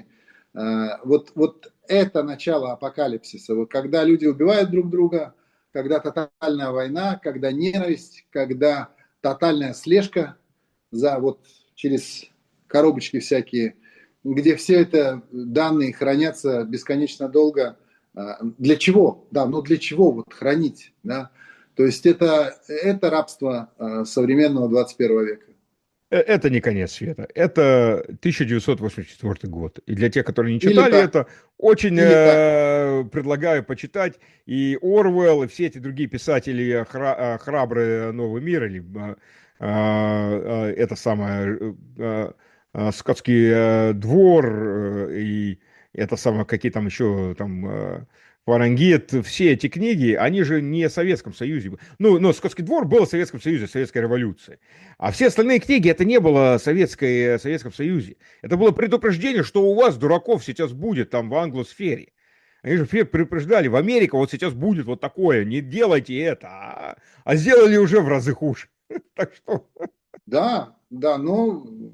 вот это начало апокалипсиса. Вот когда люди убивают друг друга, когда тотальная война, когда ненависть, когда тотальная слежка за вот через коробочки всякие, где все это данные хранятся бесконечно долго Для чего? Да, ну для чего вот хранить? Да? То есть это рабство современного 21 века. Это не конец света. Это 1984 год. И для тех, которые не Или читали так, это, очень или так. предлагаю почитать. И Орвелл, и все эти другие писатели храбрый новый мир, или это самое скотский двор, и это самое, какие там еще там Фарангет, все эти книги, они же не в Советском Союзе. Ну, но «Скотский двор» был в Советском Союзе, в Советской революции. А все остальные книги, это не было в Советском Союзе. Это было предупреждение, что у вас, дураков, сейчас будет там в англосфере. Они же предупреждали, в Америке вот сейчас будет вот такое, не делайте это, а сделали уже в разы хуже. Так что... Да, да, ну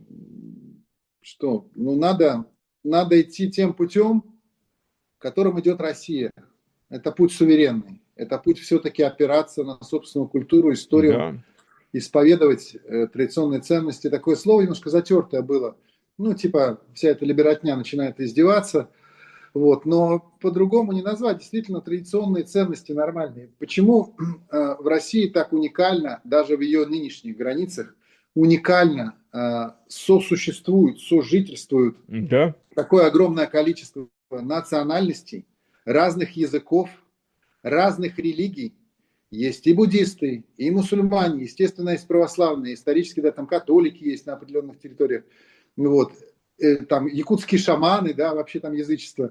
что, ну надо идти тем путем, которым идет Россия. Это путь суверенный. Это путь все-таки опираться на собственную культуру, историю, Да. исповедовать традиционные ценности. Такое слово немножко затертое было. Ну, типа, вся эта либератня начинает издеваться. Вот. Но по-другому не назвать. Действительно, традиционные ценности нормальные. Почему в России так уникально, даже в ее нынешних границах, уникально сосуществуют, сожительствуют Да. такое огромное количество национальностей, разных языков, разных религий. Есть и буддисты, и мусульмане, естественно, есть православные, исторически, да, там католики есть на определенных территориях. Вот. Там якутские шаманы, да, вообще там язычество.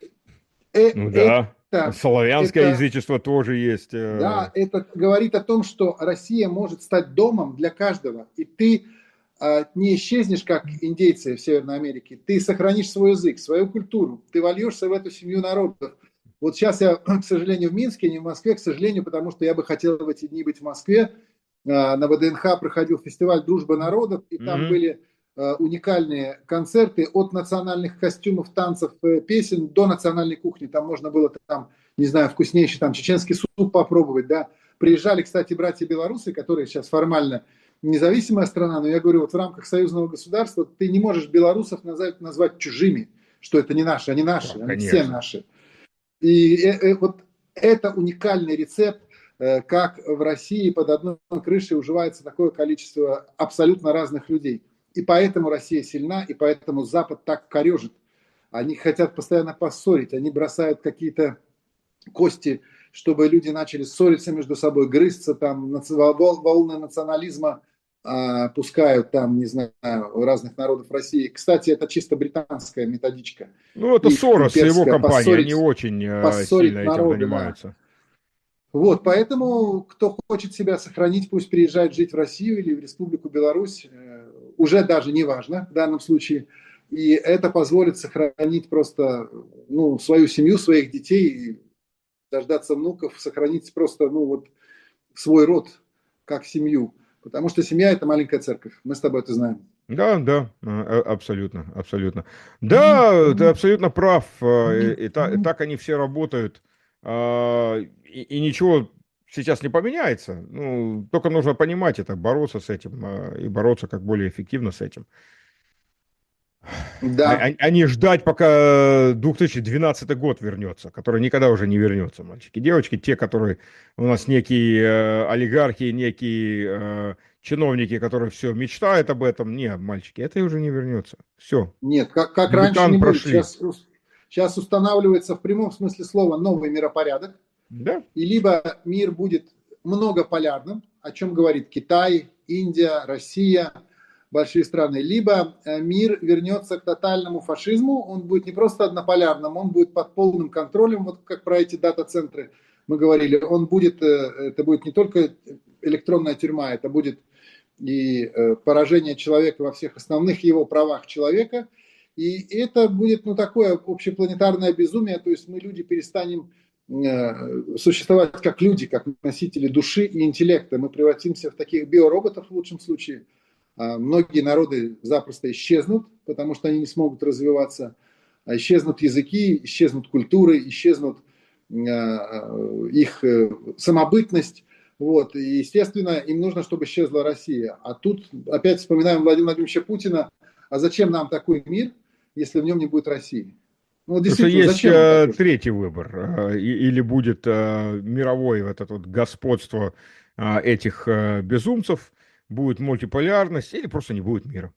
Ну да. Это, Славянское это, язычество тоже есть. да, это говорит о том, что Россия может стать домом для каждого. И ты не исчезнешь, как индейцы в Северной Америке. Ты сохранишь свой язык, свою культуру. Ты вольешься в эту семью народов. Вот сейчас я, к сожалению, в Минске, не в Москве, к сожалению, потому что я бы хотел в эти дни быть в Москве. На ВДНХ проходил фестиваль «Дружба народов», и там Мгм. были уникальные концерты от национальных костюмов, танцев, песен до национальной кухни. Там можно было, там, не знаю, вкуснейший там чеченский суп попробовать, да. Приезжали, кстати, братья белорусы, которые сейчас формально независимая страна, но я говорю, вот в рамках союзного государства ты не можешь белорусов назвать чужими, что это не наши, они наши, Да, они все конечно. наши. И вот это уникальный рецепт, как в России под одной крышей уживается такое количество абсолютно разных людей. И поэтому Россия сильна, и поэтому Запад так корежит. Они хотят постоянно поссорить, они бросают какие-то кости, чтобы люди начали ссориться между собой, грызться, там, волны национализма пускают там, не знаю, у разных народов России. Кстати, это чисто британская методичка. Ну, это Их Сорос и его имперская, компания, они очень сильно поссорить этим народы, да. занимаются. Вот, поэтому, кто хочет себя сохранить, пусть приезжает жить в Россию или в Республику Беларусь, уже даже не важно в данном случае. И это позволит сохранить просто ну, свою семью, своих детей, дождаться внуков, сохранить просто ну, вот, свой род как семью. Потому что семья – это маленькая церковь. Мы с тобой это знаем. Да, да, абсолютно, абсолютно. Да, ты абсолютно прав. И так они все работают. И ничего сейчас не поменяется. Ну, только нужно понимать это, бороться с этим и бороться как более эффективно с этим. Да, А не ждать, пока 2012 год вернется, который никогда уже не вернется, мальчики и девочки. Те, которые у нас некие олигархи, некие чиновники, которые все мечтают об этом. Не, мальчики, это уже не вернется. Все. нет, как раньше не Дебютант будет. прошли. Сейчас устанавливается в прямом смысле слова новый миропорядок. Да? И либо мир будет многополярным, о чем говорит Китай, Индия, Россия, большие страны, либо мир вернется к тотальному фашизму, он будет не просто однополярным, он будет под полным контролем, вот как про эти дата-центры мы говорили, это будет не только электронная тюрьма, это будет и поражение человека во всех основных его правах человека, и это будет ну, такое общепланетарное безумие, то есть мы люди перестанем существовать как люди, как носители души и интеллекта. Мы превратимся в таких биороботов в лучшем случае. Многие народы запросто исчезнут, потому что они не смогут развиваться. Исчезнут языки, исчезнут культуры, исчезнут их самобытность. Вот. И, естественно, им нужно, чтобы исчезла Россия. А тут опять вспоминаем Владимира Владимировича Путина. А зачем нам такой мир, если в нем не будет России? Ну, Потому что действительно, есть зачем он так нужен? третий выбор. Или будет мировое вот это вот господство этих безумцев, будет мультиполярность, или просто не будет мира.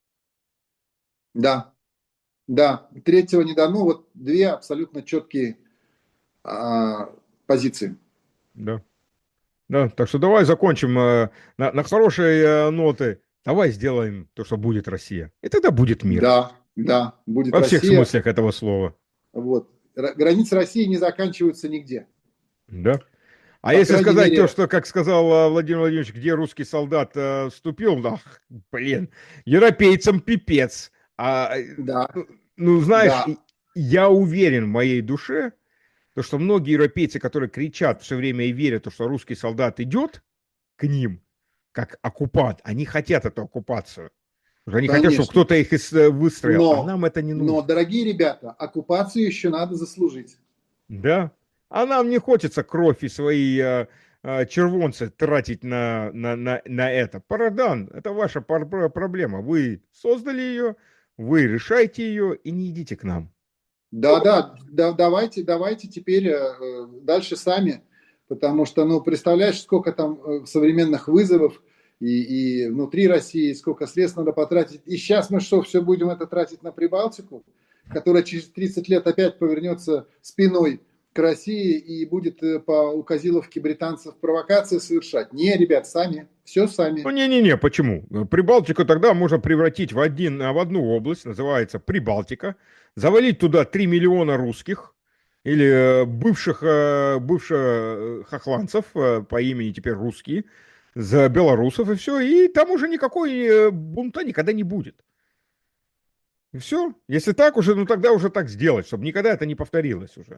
Да, да, третьего не дано. Вот две абсолютно четкие а, позиции. Да. Да, так что давай закончим на хорошей ноты. Давай сделаем то, что будет Россия. И тогда будет мир. Да, да, будет Во всех Россия. смыслах этого слова. Вот. Границы России не заканчиваются нигде. Да. А По если крайней сказать то, мере, что, как сказал Владимир Владимирович, где русский солдат вступил, ах, блин, европейцам пипец. да, Ну, ну, знаешь, да, я уверен в моей душе, то, что многие европейцы, которые кричат все время и верят, что русский солдат идет к ним, как оккупант, они хотят эту оккупацию. Они хотят, чтобы конечно. кто-то их выстроил, а нам это не Но, нужно. дорогие ребята, оккупацию еще надо заслужить. Да. А нам не хочется кровь и свои червонцы тратить на это. Парадан, это ваша проблема. Вы создали ее, вы решаете ее и не идите к нам. Да, да, да, давайте теперь дальше сами, потому что, ну, представляешь, сколько там современных вызовов и внутри России, сколько средств надо потратить. И сейчас мы что, все будем это тратить на Прибалтику, которая через 30 лет опять повернется спиной к России и будет по указиловке британцев провокации совершать. Не, ребят, сами, все Ну, сами. не-не-не, почему? Прибалтику тогда можно превратить в одну область, называется Прибалтика, завалить туда 3 миллиона русских или бывших хохландцев по имени теперь русские, за белорусов и все, и там уже никакой бунта никогда не будет. И все. Если так уже, ну тогда уже так сделать, чтобы никогда это не повторилось уже.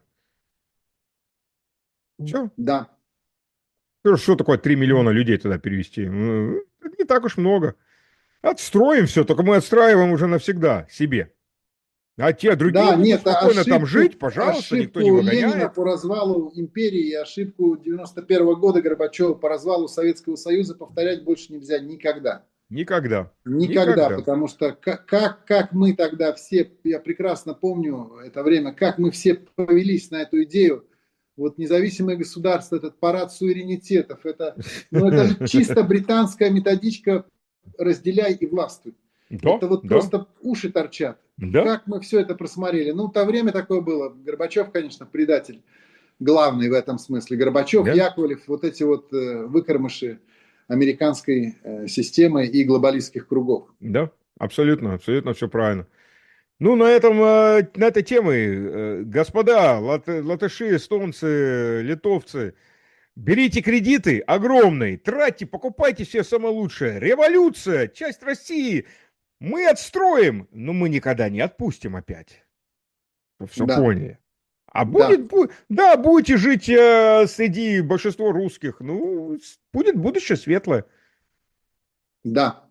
Все. Да, Что такое 3 миллиона людей туда перевести? Ну, это не так уж много. Отстроим все, только мы отстраиваем уже навсегда себе. А те другие да, будут нет, спокойно там жить, пожалуйста, никто не ошибку Ленина выгоняет. по развалу империи и ошибку 91 года Горбачева по развалу Советского Союза повторять больше нельзя никогда. Никогда. Никогда, Никогда. потому что как мы тогда все, я прекрасно помню это время, как мы все повелись на эту идею, вот независимое государство, этот парад суверенитетов, это, ну, это же чисто британская методичка «разделяй и властвуй». Да, Это вот да, просто уши торчат. да, Как мы все это просмотрели. Ну, то время такое было. Горбачев, конечно, предатель главный в этом смысле. Горбачев, да, Яковлев, вот эти вот выкормыши американской системы и глобалистских кругов. да. Абсолютно, абсолютно все правильно. Ну, на этой теме, господа, латыши, эстонцы, литовцы, берите кредиты огромные, тратьте, покупайте все самое лучшее. Революция, часть России, мы отстроим, но мы никогда не отпустим опять. Все Да, поняли. А да, да, будете жить среди большинства русских, ну, будет будущее светлое. да,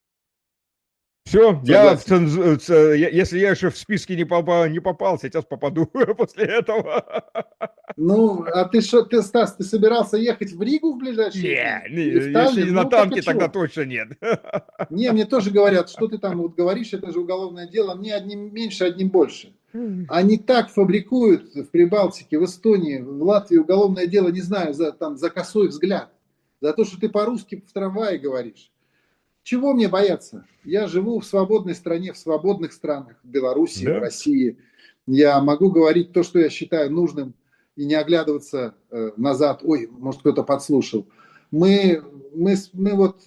Все, согласен. если я еще в списке не попал, сейчас попаду после этого. Ну, а ты что, ты, Стас, ты собирался ехать в Ригу в ближайшие дни? Или в Если не Таллин? на Ну, так а танке, тогда чего? точно нет. Не, мне тоже говорят, что ты там вот говоришь, это же уголовное дело, мне одним меньше, одним больше. Они так фабрикуют в Прибалтике, в Эстонии, в Латвии уголовное дело, не знаю, за косой взгляд. За то, что ты по-русски в трамвае говоришь. Чего мне бояться? Я живу в свободной стране, в свободных странах, в Беларуси, в Да, России. Я могу говорить то, что я считаю нужным, и не оглядываться назад. Ой, может, кто-то подслушал. Мы вот...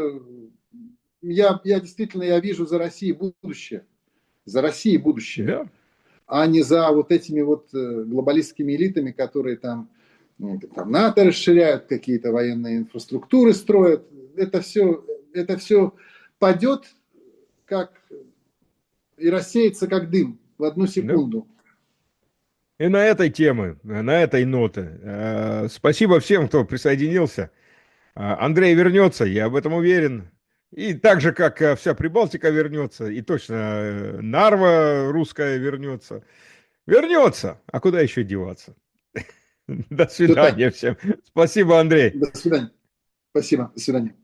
я действительно я вижу за Россией будущее. За Россией будущее, да, а не за вот этими вот глобалистскими элитами, которые там, ну, там НАТО расширяют, какие-то военные инфраструктуры строят. Это все падет как и рассеется как дым в одну да. секунду. И на этой теме, на этой ноте, спасибо всем, кто присоединился. Андрей вернется, я об этом уверен. И так же, как вся Прибалтика вернется, и точно Нарва русская вернется. Вернется. А куда еще деваться? До Все так. свидания всем. Спасибо, Андрей. До свидания. Спасибо. До свидания.